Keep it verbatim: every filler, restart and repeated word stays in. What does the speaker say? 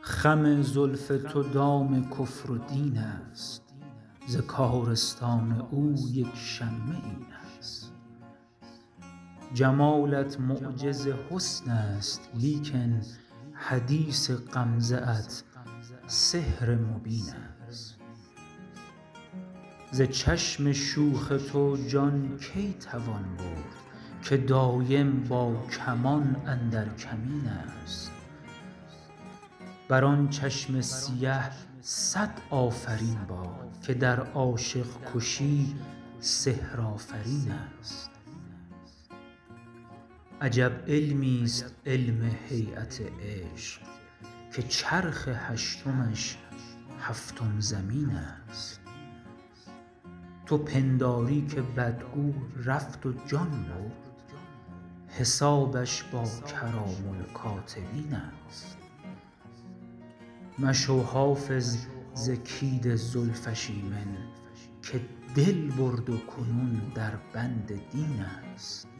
خم زلف تو دام کفر و دین است ز کارستان او یک شمه این است جمالت معجز حسن است لیکن حدیث غمزه ات سحر مبین است ز چشم شوخ تو جان کی توان برد که دایم با کمان اندر کمین است بر آن چشم سیه صد آفرین باد که در عاشق کشی سحرآفرین است عجب علمی است علم هیأت عشق که چرخ هشتمش هفتم زمین است تو پنداری که بدگو رفت و جان برد حسابش با کرام الکاتبین است مشو حافظ ز کید زلفش ایمن که دل برد و کنون در بند دین است